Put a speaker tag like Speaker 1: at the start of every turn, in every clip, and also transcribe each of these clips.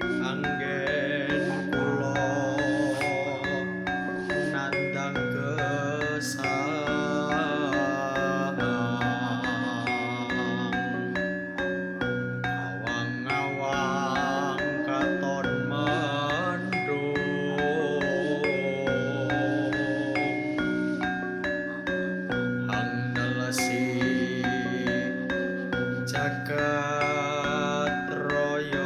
Speaker 1: Anggen kula nandang gesang awang-awang katon mendung hang nelesi jagat raya.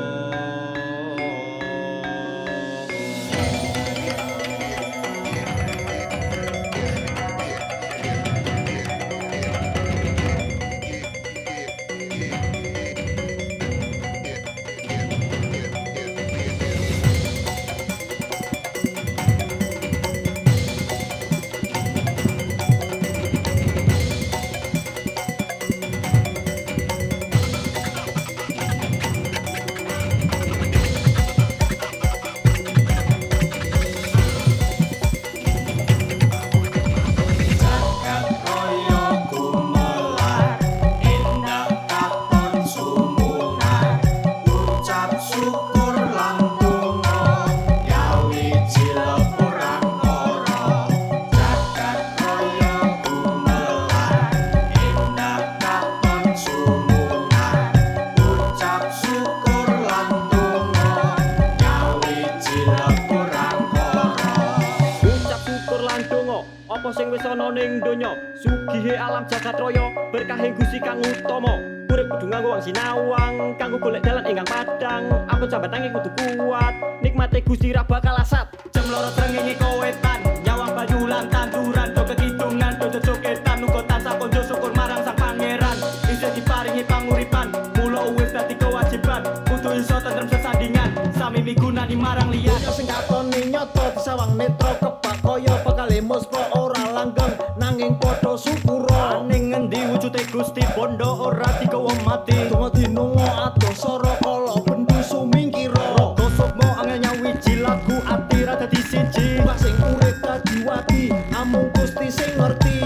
Speaker 2: Apa sing wis ana ning donya sugihe alam jagat raya berkahe Gusti kang utama urip kudu nganggo wang sinawang kanggo golek dalan ingkang padhang apa jambatange kudu kuat nikmate Gusti ra bakal asat jam 2 srengenge kowetan nyawang bajulan tanduran do kekidungan do jogetan uga tansah konjo syukur marang sang pangeran isih diparingi panguripan mula wis dadi kewajiban kudu iso tentrem sesandingan sami migunani marang liyan
Speaker 3: sing katone nyata disawang netra kebak kaya bekale muspa ora langgeng nanging padha syukura
Speaker 2: ning ngendi wujude Gusti bondo ora digawa mati
Speaker 3: donga dinungo adosara kala bendu sumingkira
Speaker 2: raga sukma angel nyawiji lagu ati ra dadi siji
Speaker 3: wah sing urip dadi wati amung Gusti sing ngerti.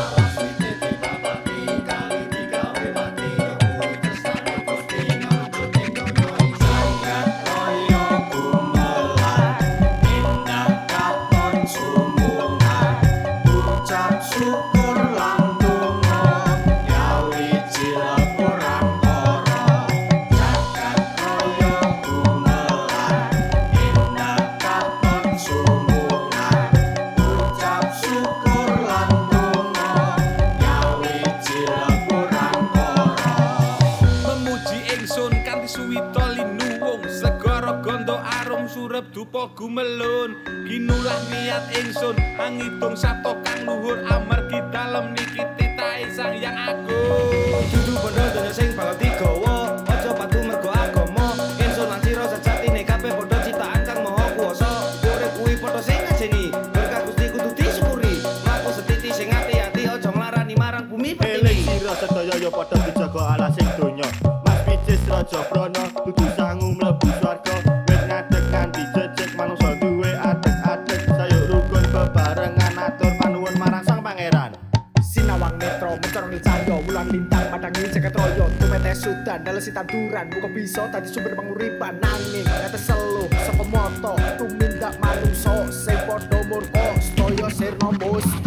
Speaker 1: Syukur lan donga gawe cilak orang kara jagat raya gumelar indah katon sumungan ucap syukur lan donga gawe cilak orang kara
Speaker 4: memuji ingsun kanthi suwita linuwung segara ganda arum surep dupa gumelun ginulah niat ingsun angitung sabta kang luhur amargi dalem niki titahe Sang Hyang Agung
Speaker 3: Dudu bondo donya sing bakal digawa aja patu mergo agama ingsun lan sira sejatine kabeh padha ciptaan Kang Maha Kuwasa urip kuwi padha sing ngajeni berkah Gusti kudu disyukuri mlaku setiti sing ati-ati aja nglarani marang bumi
Speaker 5: eling
Speaker 3: petili
Speaker 5: sira sedaya ya padha dijaga alas sing donya Mas Picis Raja Brana dudu sangu mlebu swarga wit ngadeg kanthi jejeg manungsa duwe adeg-adeg sayuk rukun bebarengan atur panuwun marang Sang Pangeran.
Speaker 6: Sinawang netro mencoroni cahya wulan lintang padangi jagat raya tumete sudan dalesi tanduran muga bisa dadi sumber panguripan nanging ngate selo saka mata tumindak manungsa sing padha murka sedaya sirna musti